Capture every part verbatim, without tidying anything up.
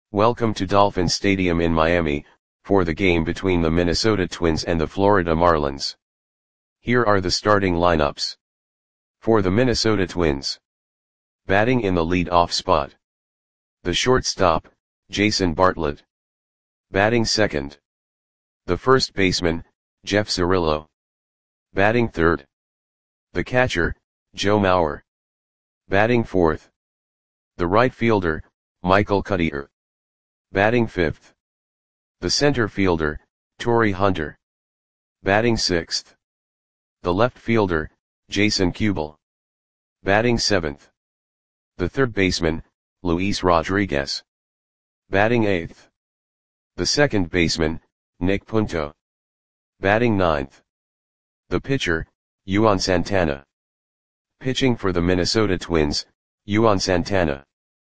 Welcome to Dolphin Stadium in Miami, for the game between the Minnesota Twins and the Florida Marlins. Here are the starting lineups. For the Minnesota Twins. Batting in the lead-off spot. The shortstop, Jason Bartlett. Batting second. The first baseman, Jeff Cirillo. Batting third. The catcher, Joe Mauer. Batting fourth. The right fielder, Michael Cuddyer. Batting fifth. The center fielder, Torii Hunter. Batting sixth. The left fielder, Jason Kubel. Batting seventh. The third baseman, Luis Rodriguez. Batting eighth. The second baseman, Nick Punto. Batting ninth. The pitcher, Juan Santana. Pitching for the Minnesota Twins, Juan Santana.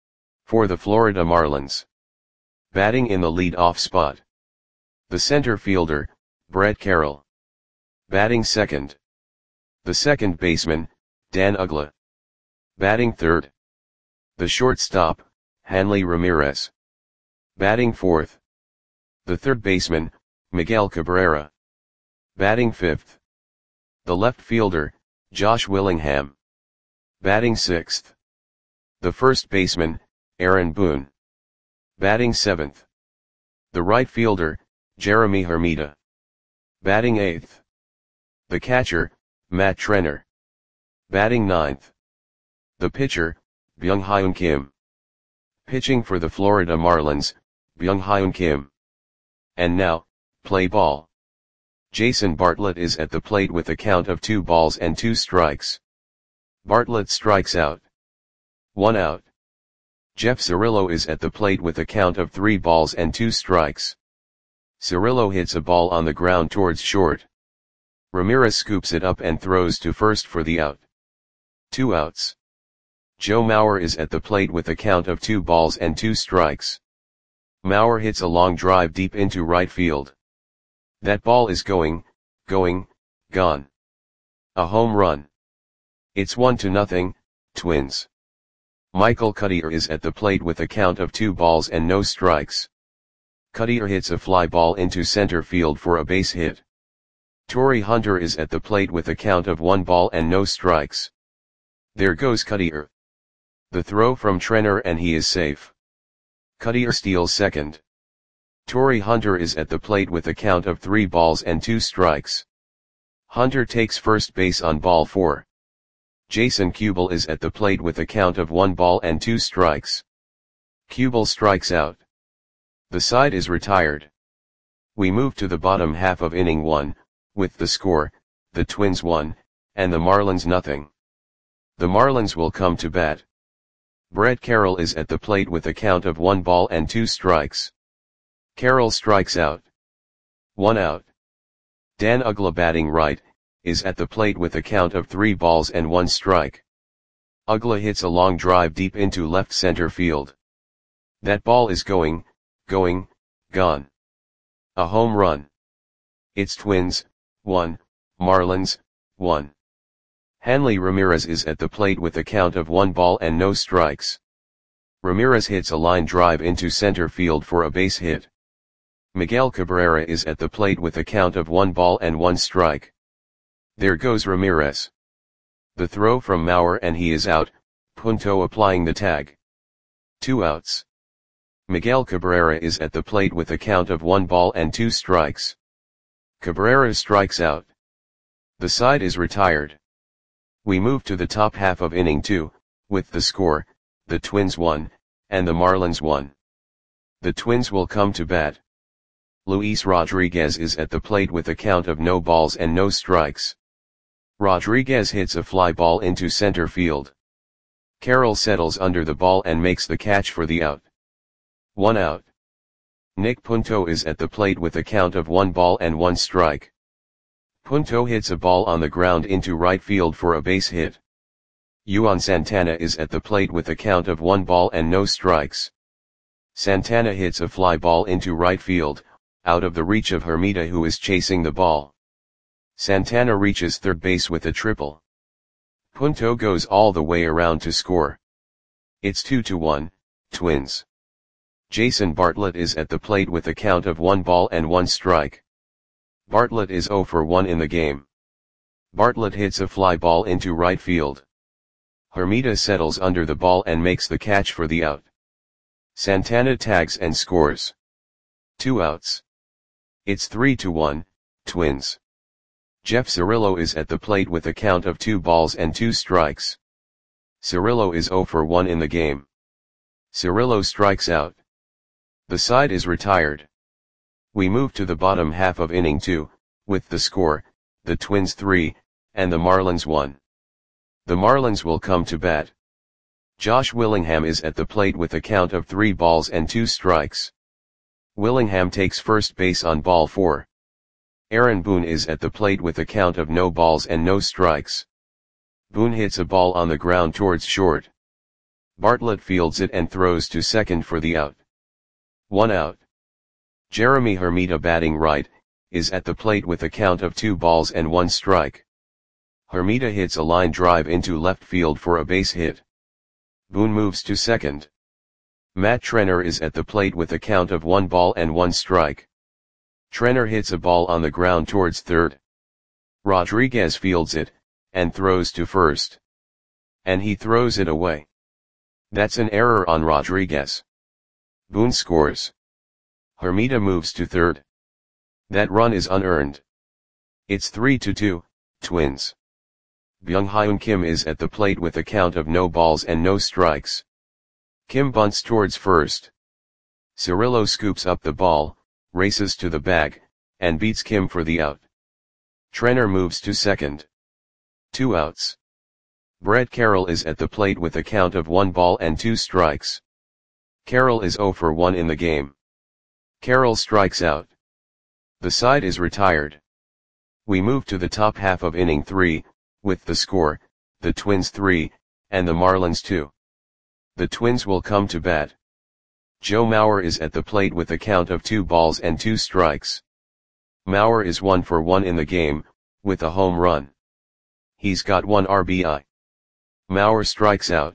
For the Florida Marlins. Batting in the lead-off spot. The center fielder, Brett Carroll. Batting second. The second baseman, Dan Uggla. Batting third. The shortstop, Hanley Ramirez. Batting fourth. The third baseman, Miguel Cabrera. Batting fifth. The left fielder, Josh Willingham. Batting sixth. The first baseman, Aaron Boone. Batting seventh. The right fielder, Jeremy Hermida. Batting eighth. The catcher, Matt Trenner. Batting ninth. The pitcher, Byung-Hyun Kim. Pitching for the Florida Marlins, Byung-Hyun Kim. And now, play ball. Jason Bartlett is at the plate with a count of two balls and two strikes. Bartlett strikes out. One out. Jeff Cirillo is at the plate with a count of three balls and two strikes. Cirillo hits a ball on the ground towards short. Ramirez scoops it up and throws to first for the out. Two outs. Joe Mauer is at the plate with a count of two balls and two strikes. Mauer hits a long drive deep into right field. That ball is going, going, gone. A home run. It's one to nothing, Twins. Michael Cuddyer is at the plate with a count of two balls and no strikes. Cuddyer hits a fly ball into center field for a base hit. Torii Hunter is at the plate with a count of one ball and no strikes. There goes Cuddyer. The throw from Trenner and he is safe. Cuddyer steals second. Torii Hunter is at the plate with a count of three balls and two strikes. Hunter takes first base on ball four. Jason Kubel is at the plate with a count of one ball and two strikes. Kubel strikes out. The side is retired. We move to the bottom half of inning one, with the score, the Twins one, and the Marlins nothing. The Marlins will come to bat. Brett Carroll is at the plate with a count of one ball and two strikes. Carroll strikes out. One out. Dan Uggla batting right, is at the plate with a count of three balls and one strike. Uggla hits a long drive deep into left center field. That ball is going, going, gone. A home run. It's Twins, one, Marlins, one. Hanley Ramirez is at the plate with a count of one ball and no strikes. Ramirez hits a line drive into center field for a base hit. Miguel Cabrera is at the plate with a count of one ball and one strike. There goes Ramirez. The throw from Mauer and he is out, Punto applying the tag. Two outs. Miguel Cabrera is at the plate with a count of one ball and two strikes. Cabrera strikes out. The side is retired. We move to the top half of inning two, with the score, the Twins one, and the Marlins one. The Twins will come to bat. Luis Rodriguez is at the plate with a count of no balls and no strikes. Rodriguez hits a fly ball into center field. Carroll settles under the ball and makes the catch for the out. One out. Nick Punto is at the plate with a count of one ball and one strike. Punto hits a ball on the ground into right field for a base hit. Juan Santana is at the plate with a count of one ball and no strikes. Santana hits a fly ball into right field, out of the reach of Hermida who is chasing the ball. Santana reaches third base with a triple. Punto goes all the way around to score. It's two to one, Twins. Jason Bartlett is at the plate with a count of one ball and one strike. Bartlett is zero for one in the game. Bartlett hits a fly ball into right field. Hermida settles under the ball and makes the catch for the out. Santana tags and scores. Two outs. It's three to one, Twins. Jeff Cirillo is at the plate with a count of two balls and two strikes. Cirillo is zero for one in the game. Cirillo strikes out. The side is retired. We move to the bottom half of inning two, with the score, the Twins three, and the Marlins one. The Marlins will come to bat. Josh Willingham is at the plate with a count of three balls and two strikes. Willingham takes first base on ball four. Aaron Boone is at the plate with a count of no balls and no strikes. Boone hits a ball on the ground towards short. Bartlett fields it and throws to second for the out. One out. Jeremy Hermida, batting right, is at the plate with a count of two balls and one strike. Hermida hits a line drive into left field for a base hit. Boone moves to second. Matt Trenner is at the plate with a count of one ball and one strike. Trenner hits a ball on the ground towards third. Rodriguez fields it, and throws to first. And he throws it away. That's an error on Rodriguez. Boone scores. Hermida moves to third. That run is unearned. It's three to two, Twins. Byung-Hyun Kim is at the plate with a count of no balls and no strikes. Kim bunts towards first. Cirillo scoops up the ball, races to the bag, and beats Kim for the out. Trenner moves to second. Two outs. Brett Carroll is at the plate with a count of one ball and two strikes. Carroll is zero for one in the game. Carroll strikes out. The side is retired. We move to the top half of inning three, with the score, the Twins three, and the Marlins two. The Twins will come to bat. Joe Mauer is at the plate with a count of two balls and two strikes. Mauer is one for one in the game, with a home run. He's got one R B I. Mauer strikes out.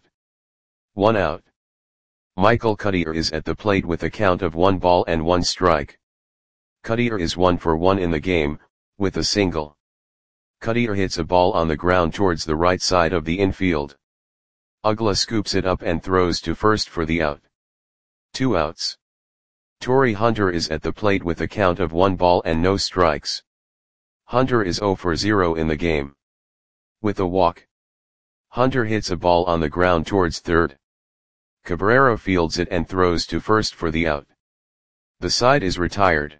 One out. Michael Cuddyer is at the plate with a count of one ball and one strike. Cuddyer is one for one in the game, with a single. Cuddyer hits a ball on the ground towards the right side of the infield. Uggla scoops it up and throws to first for the out. Two outs. Torrey Hunter is at the plate with a count of one ball and no strikes. Hunter is zero for zero in the game. With a walk. Hunter hits a ball on the ground towards third. Cabrera fields it and throws to first for the out. The side is retired.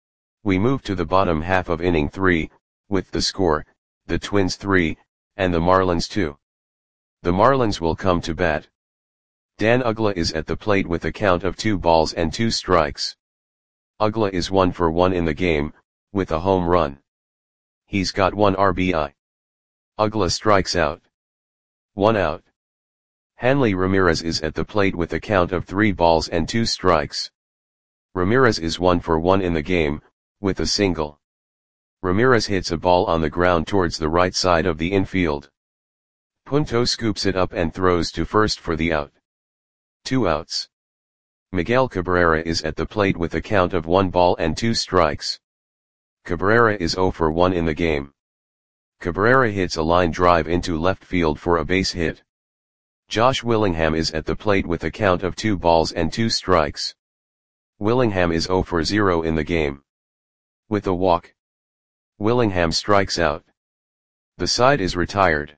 We move to the bottom half of inning three, with the score, the Twins three, and the Marlins two. The Marlins will come to bat. Dan Uggla is at the plate with a count of two balls and two strikes. Uggla is one for one in the game, with a home run. He's got one R B I. Uggla strikes out. One out. Hanley Ramirez is at the plate with a count of three balls and two strikes. Ramirez is one for one in the game, with a single. Ramirez hits a ball on the ground towards the right side of the infield. Punto scoops it up and throws to first for the out. Two outs. Miguel Cabrera is at the plate with a count of one ball and two strikes. Cabrera is zero for one in the game. Cabrera hits a line drive into left field for a base hit. Josh Willingham is at the plate with a count of two balls and two strikes. Willingham is zero for zero in the game. With a walk. Willingham strikes out. The side is retired.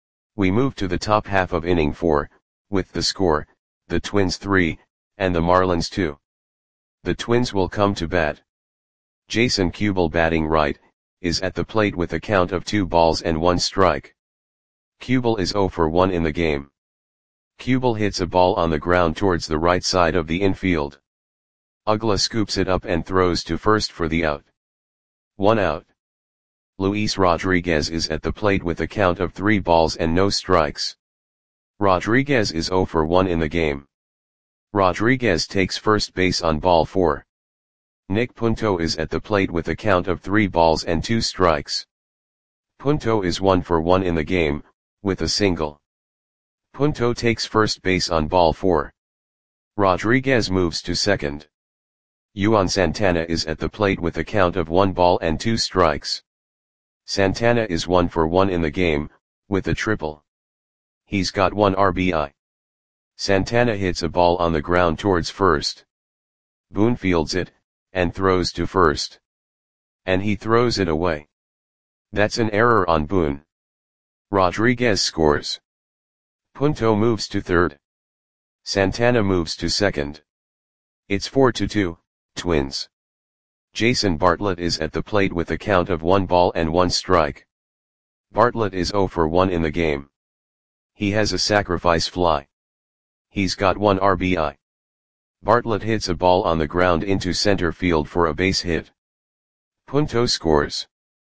We move to the top half of inning four, with the score, the Twins three, and the Marlins two. The Twins will come to bat. Jason Kubel, batting right, is at the plate with a count of two balls and one strike. Kubel is zero for one in the game. Kubel hits a ball on the ground towards the right side of the infield. Uggla scoops it up and throws to first for the out. One out. Luis Rodriguez is at the plate with a count of three balls and no strikes. Rodriguez is zero for one in the game. Rodriguez takes first base on ball four. Nick Punto is at the plate with a count of three balls and two strikes. Punto is one for one in the game, with a single. Punto takes first base on ball four. Rodriguez moves to second. Yuan Santana is at the plate with a count of one ball and two strikes. Santana is one for one in the game, with a triple. He's got one R B I. Santana hits a ball on the ground towards first. Boone fields it, and throws to first. And he throws it away. That's an error on Boone. Rodriguez scores. Punto moves to third. Santana moves to second. It's four to two, Twins. Jason Bartlett is at the plate with a count of one ball and one strike. Bartlett is zero for one in the game. He has a sacrifice fly. He's got one R B I. Bartlett hits a ball on the ground into center field for a base hit. Punto scores.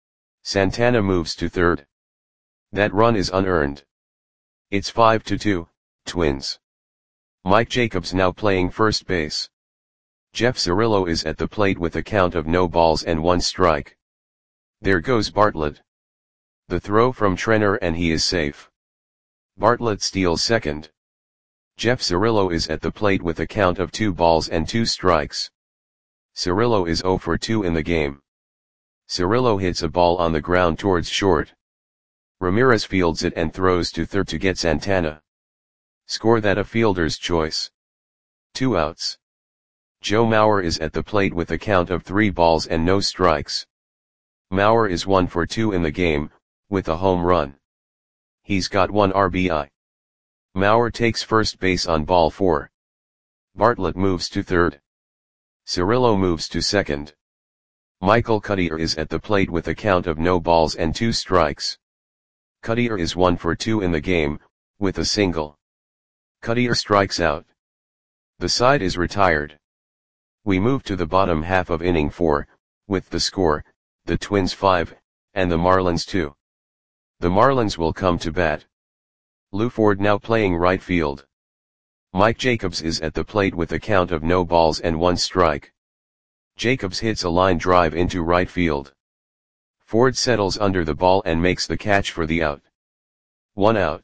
Santana moves to third. That run is unearned. It's five to two, Twins. Mike Jacobs now playing first base. Jeff Cirillo is at the plate with a count of no balls and one strike. There goes Bartlett. The throw from Trenner and he is safe. Bartlett steals second. Jeff Cirillo is at the plate with a count of two balls and two strikes. Cirillo is zero for two in the game. Cirillo hits a ball on the ground towards short. Ramirez fields it and throws to third to get Santana. Score that a fielder's choice. Two outs. Joe Mauer is at the plate with a count of three balls and no strikes. Mauer is one for two in the game, with a home run. He's got one R B I. Mauer takes first base on ball four. Bartlett moves to third. Cirillo moves to second. Michael Cuddyer is at the plate with a count of no balls and two strikes. Cuddyer is one for two in the game, with a single. Cuddyer strikes out. The side is retired. We move to the bottom half of inning four, with the score, the Twins five, and the Marlins two. The Marlins will come to bat. Lou Ford now playing right field. Mike Jacobs is at the plate with a count of no balls and one strike. Jacobs hits a line drive into right field. Ford settles under the ball and makes the catch for the out. One out.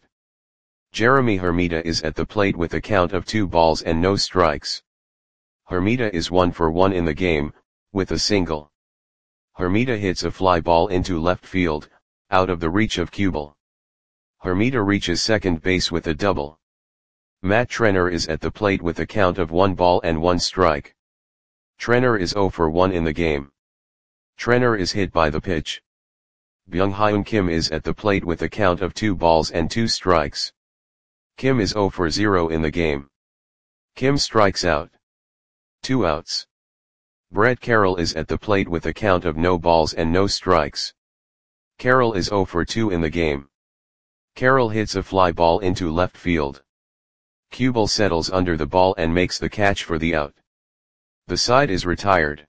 Jeremy Hermida is at the plate with a count of two balls and no strikes. Hermida is one for one in the game, with a single. Hermida hits a fly ball into left field, out of the reach of Kubel. Hermida reaches second base with a double. Matt Trenner is at the plate with a count of one ball and one strike. Trenner is zero for one in the game. Trenner is hit by the pitch. Byung-Hyun Kim is at the plate with a count of two balls and two strikes. Kim is zero for zero in the game. Kim strikes out. Two outs. Brett Carroll is at the plate with a count of no balls and no strikes. Carroll is zero for two in the game. Carroll hits a fly ball into left field. Kubel settles under the ball and makes the catch for the out. The side is retired.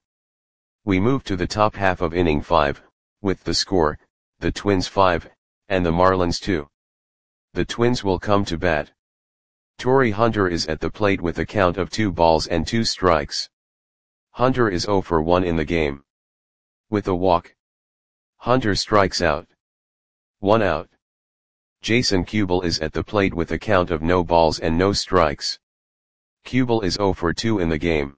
We move to the top half of inning five, with the score, the Twins five, and the Marlins two. The Twins will come to bat. Torrey Hunter is at the plate with a count of two balls and two strikes. Hunter is zero for one in the game. With a walk. Hunter strikes out. One out. Jason Kubel is at the plate with a count of no balls and no strikes. Kubel is zero for two in the game.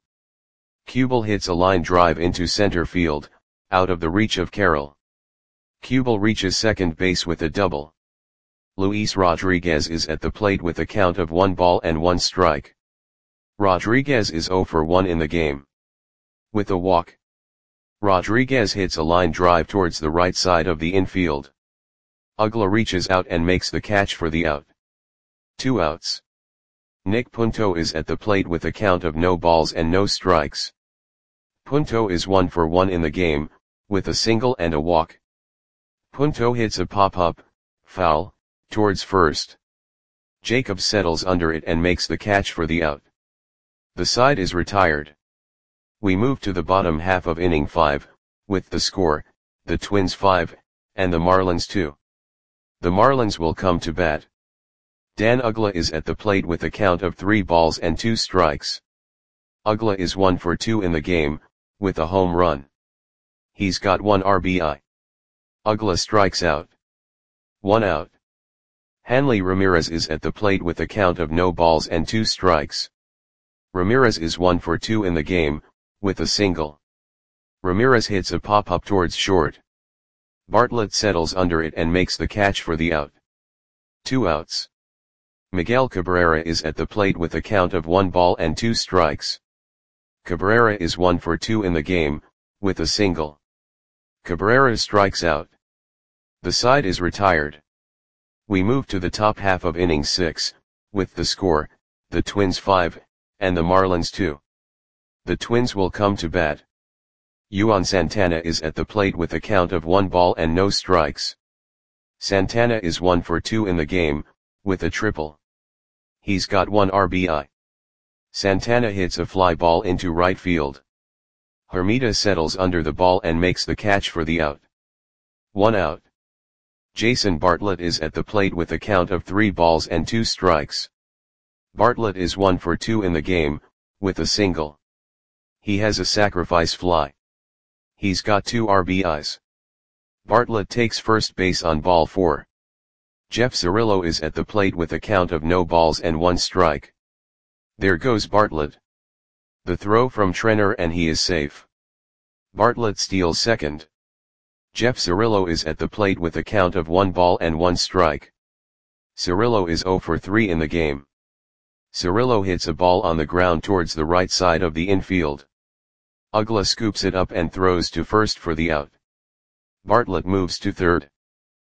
Kubel hits a line drive into center field, out of the reach of Carroll. Kubel reaches second base with a double. Luis Rodriguez is at the plate with a count of one ball and one strike. Rodriguez is zero for one in the game. With a walk. Rodriguez hits a line drive towards the right side of the infield. Uggla reaches out and makes the catch for the out. Two outs. Nick Punto is at the plate with a count of no balls and no strikes. Punto is one for one in the game, with a single and a walk. Punto hits a pop-up, foul, towards first. Jacobs settles under it and makes the catch for the out. The side is retired. We move to the bottom half of inning five, with the score, the Twins five, and the Marlins two. The Marlins will come to bat. Dan Uggla is at the plate with a count of three balls and two strikes. Uggla is one for two in the game, with a home run. He's got one R B I. Uggla strikes out. One out. Hanley Ramirez is at the plate with a count of no balls and two strikes. Ramirez is one for two in the game, with a single. Ramirez hits a pop-up towards short. Bartlett settles under it and makes the catch for the out. Two outs. Miguel Cabrera is at the plate with a count of one ball and two strikes. Cabrera is one for two in the game, with a single. Cabrera strikes out. The side is retired. We move to the top half of inning six, with the score, the Twins five, and the Marlins two. The Twins will come to bat. Juan Santana is at the plate with a count of one ball and no strikes. Santana is one for two in the game, with a triple. He's got one R B I. Santana hits a fly ball into right field. Hermida settles under the ball and makes the catch for the out. One out. Jason Bartlett is at the plate with a count of three balls and two strikes. Bartlett is one for two in the game, with a single. He has a sacrifice fly. He's got two R B Is. Bartlett takes first base on ball four. Jeff Cirillo is at the plate with a count of no balls and one strike. There goes Bartlett. The throw from Trenner and he is safe. Bartlett steals second. Jeff Cirillo is at the plate with a count of one ball and one strike. Cirillo is zero for three in the game. Cirillo hits a ball on the ground towards the right side of the infield. Ugla scoops it up and throws to first for the out. Bartlett moves to third.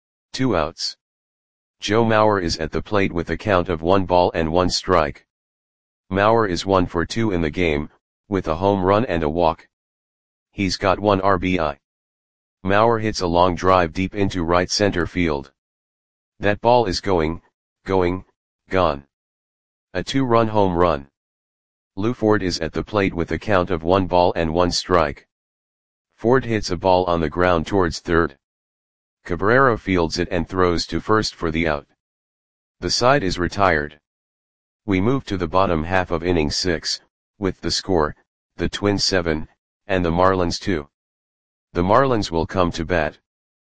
Two outs. Joe Mauer is at the plate with a count of one ball and one strike. Mauer is one for two in the game, with a home run and a walk. He's got one R B I. Mauer hits a long drive deep into right center field. That ball is going, going, gone. A two-run home run. Lou Ford is at the plate with a count of one ball and one strike. Ford hits a ball on the ground towards third. Cabrera fields it and throws to first for the out. The side is retired. We move to the bottom half of inning six, with the score, the Twins seven, and the Marlins two. The Marlins will come to bat.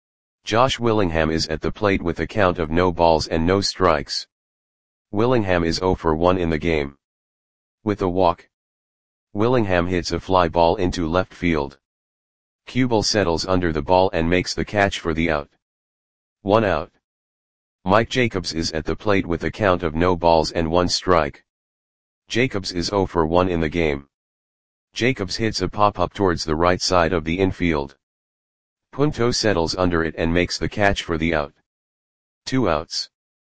Josh Willingham is at the plate with a count of no balls and no strikes. Willingham is zero for one in the game. With a walk. Willingham hits a fly ball into left field. Kubel settles under the ball and makes the catch for the out. One out. Mike Jacobs is at the plate with a count of no balls and one strike. Jacobs is zero for one in the game. Jacobs hits a pop-up towards the right side of the infield. Punto settles under it and makes the catch for the out. Two outs.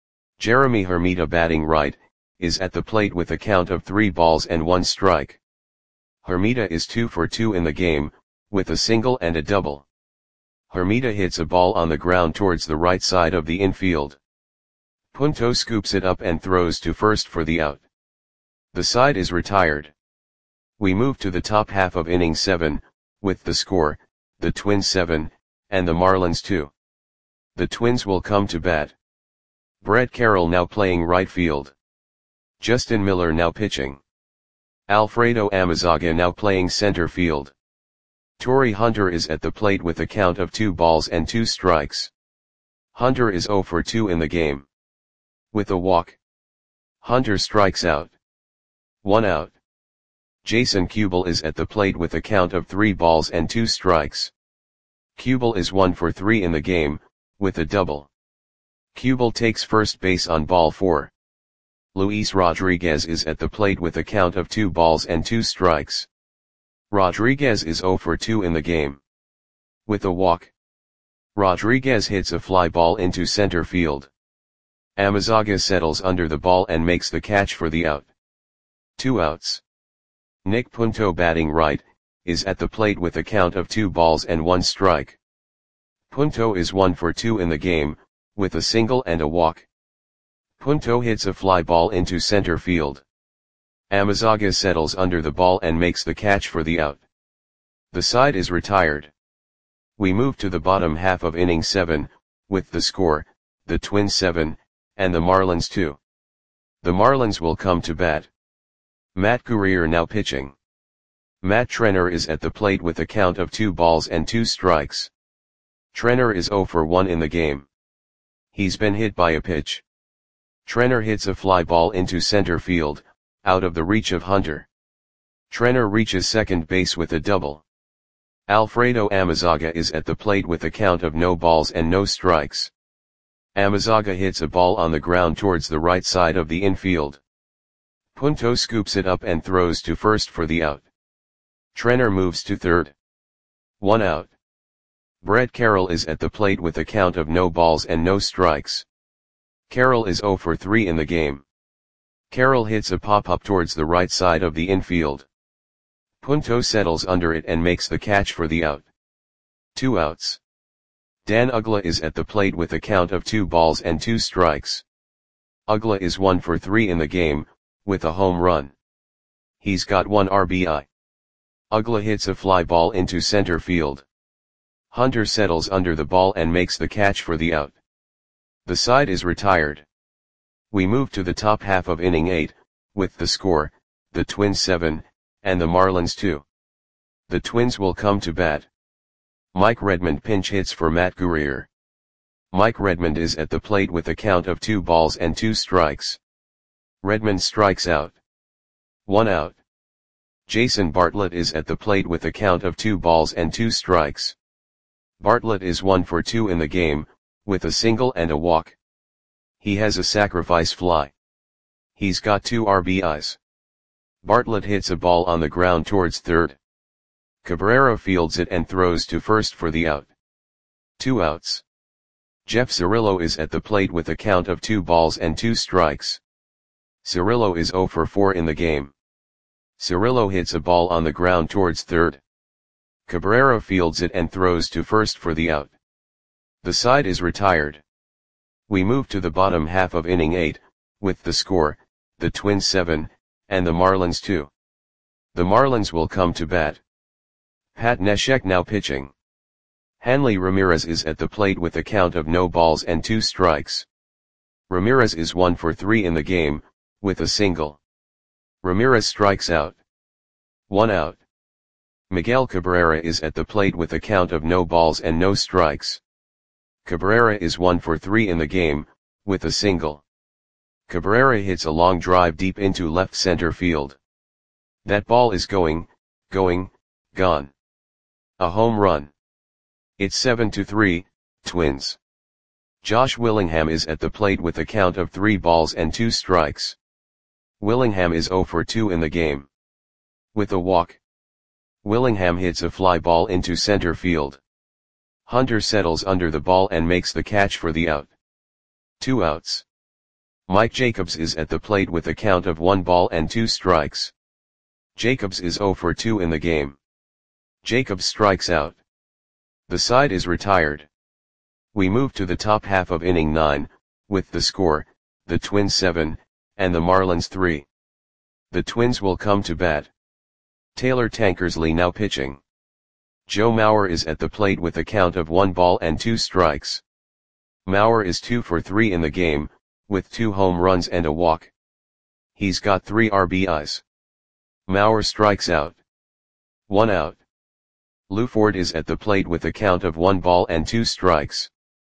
Jeremy Hermida, batting right, is at the plate with a count of three balls and one strike. Hermida is two for two in the game, with a single and a double. Hermida hits a ball on the ground towards the right side of the infield. Punto scoops it up and throws to first for the out. The side is retired. We move to the top half of inning seven, with the score, the Twins seven, and the Marlins two. The Twins will come to bat. Brett Carroll now playing right field. Justin Miller now pitching. Alfredo Amazaga now playing center field. Torrey Hunter is at the plate with a count of two balls and two strikes. Hunter is zero for two in the game. With a walk. Hunter strikes out. One out. Jason Kubel is at the plate with a count of three balls and two strikes. Kubel is one for three in the game, with a double. Kubel takes first base on ball four. Luis Rodriguez is at the plate with a count of two balls and two strikes. Rodriguez is zero for two in the game. With a walk. Rodriguez hits a fly ball into center field. Amazaga settles under the ball and makes the catch for the out. Two outs. Nick Punto, batting right, is at the plate with a count of two balls and one strike. Punto is one for two in the game, with a single and a walk. Punto hits a fly ball into center field. Amazaga settles under the ball and makes the catch for the out. The side is retired. We move to the bottom half of inning seven, with the score, the Twins seven, and the Marlins two. The Marlins will come to bat. Matt Guerrier now pitching. Matt Trenner is at the plate with a count of two balls and two strikes. Trenner is zero for one in the game. He's been hit by a pitch. Trenner hits a fly ball into center field, out of the reach of Hunter. Trenner reaches second base with a double. Alfredo Amezaga is at the plate with a count of no balls and no strikes. Amezaga hits a ball on the ground towards the right side of the infield. Punto scoops it up and throws to first for the out. Trenner moves to third. One out. Brett Carroll is at the plate with a count of no balls and no strikes. Carroll is zero for three in the game. Carroll hits a pop-up towards the right side of the infield. Punto settles under it and makes the catch for the out. Two outs. Dan Uggla is at the plate with a count of two balls and two strikes. Uggla is one for three in the game, with a home run. He's got one R B I. Uggla hits a fly ball into center field. Hunter settles under the ball and makes the catch for the out. The side is retired. We move to the top half of inning eight, with the score, the Twins seven, and the Marlins two. The Twins will come to bat. Mike Redmond pinch hits for Matt Guerrier. Mike Redmond is at the plate with a count of two balls and two strikes. Redmond strikes out. One out. Jason Bartlett is at the plate with a count of two balls and two strikes. Bartlett is one for two in the game, with a single and a walk. He has a sacrifice fly. He's got two R B Is. Bartlett hits a ball on the ground towards third. Cabrera fields it and throws to first for the out. Two outs. Jeff Cirillo is at the plate with a count of two balls and two strikes. Cirillo is zero for four in the game. Cirillo hits a ball on the ground towards third. Cabrera fields it and throws to first for the out. The side is retired. We move to the bottom half of inning eight, with the score, the Twins seven, and the Marlins two. The Marlins will come to bat. Pat Neshek now pitching. Hanley Ramirez is at the plate with a count of no balls and two strikes. Ramirez is one for three in the game, with a single. Ramirez strikes out. One out. Miguel Cabrera is at the plate with a count of no balls and no strikes. Cabrera is one for three in the game, with a single. Cabrera hits a long drive deep into left center field. That ball is going, going, gone. A home run. It's seven to three, Twins. Josh Willingham is at the plate with a count of three balls and two strikes. Willingham is zero for two in the game. With a walk. Willingham hits a fly ball into center field. Hunter settles under the ball and makes the catch for the out. Two outs. Mike Jacobs is at the plate with a count of one ball and two strikes. Jacobs is zero for two in the game. Jacobs strikes out. The side is retired. We move to the top half of inning nine, with the score, the Twins seven, and the Marlins three. The Twins will come to bat. Taylor Tankersley now pitching. Joe Mauer is at the plate with a count of one ball and two strikes. Mauer is two for three in the game, with two home runs and a walk. He's got three R B Is. Mauer strikes out. One out. Lou Ford is at the plate with a count of one ball and two strikes.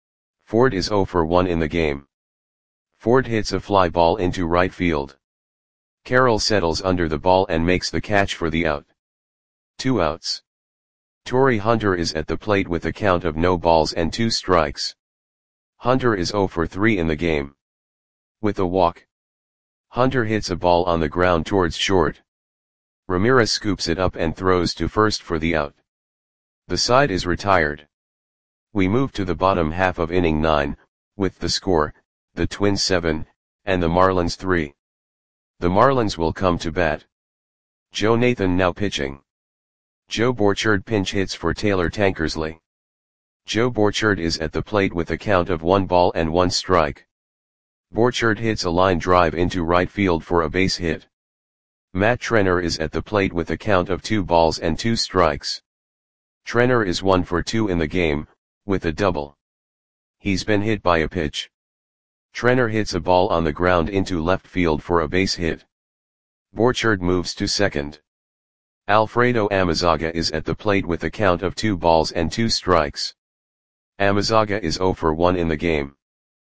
Ford is zero for one in the game. Ford hits a fly ball into right field. Carroll settles under the ball and makes the catch for the out. Two outs. Torrey Hunter is at the plate with a count of no balls and two strikes. Hunter is zero for three in the game. With a walk. Hunter hits a ball on the ground towards short. Ramirez scoops it up and throws to first for the out. The side is retired. We move to the bottom half of inning nine, with the score, the Twins seven, and the Marlins three. The Marlins will come to bat. Joe Nathan now pitching. Joe Borchard pinch hits for Taylor Tankersley. Joe Borchard is at the plate with a count of one ball and one strike. Borchard hits a line drive into right field for a base hit. Matt Trenner is at the plate with a count of two balls and two strikes. Trenner is one for two in the game, with a double. He's been hit by a pitch. Trenner hits a ball on the ground into left field for a base hit. Borchard moves to second. Alfredo Amezaga is at the plate with a count of two balls and two strikes. Amezaga is zero for one in the game.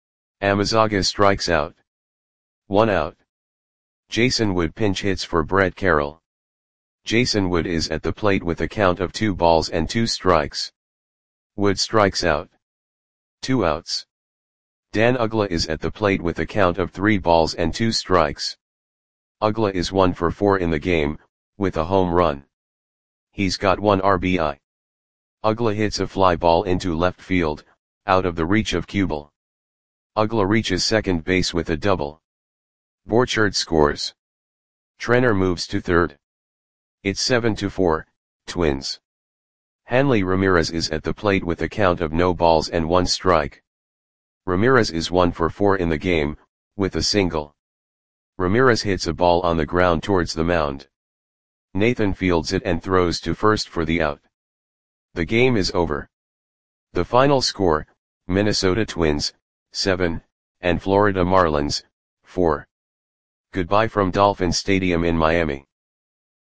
Amezaga strikes out. One out. Jason Wood pinch hits for Brett Carroll. Jason Wood is at the plate with a count of two balls and two strikes. Wood strikes out. Two outs. Dan Uggla is at the plate with a count of three balls and two strikes. Uggla is one for four in the game, with a home run. He's got one R B I. Uggla hits a fly ball into left field, out of the reach of Kubel. Uggla reaches second base with a double. Borchard scores. Trenner moves to third. It's seven to four, Twins. Hanley Ramirez is at the plate with a count of no balls and one strike. Ramirez is one for four in the game, with a single. Ramirez hits a ball on the ground towards the mound. Nathan fields it and throws to first for the out. The game is over. The final score, Minnesota Twins, seven, and Florida Marlins, four. Goodbye from Dolphin Stadium in Miami.